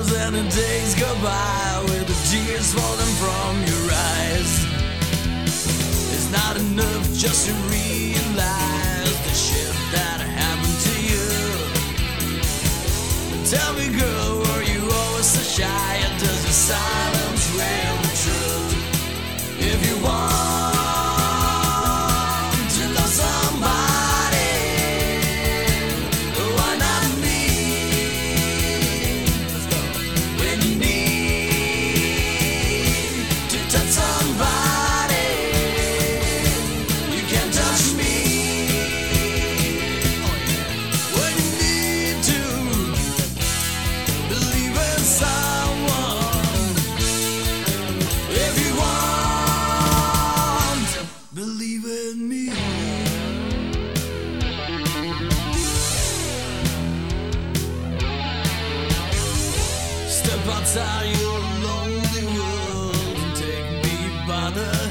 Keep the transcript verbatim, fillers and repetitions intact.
hours and the days go by with the tears falling from your eyes. It's not enough just to realize the shit that happened to you. Tell me, girl, were you always so shy? Or does your silence reveal the truth? If you want to love somebody, why not me? Let's go. When you need to touch somebody, you can touch me. When you need to believe in someone, if you want, believe in me. Step outside your lonely world and take me by the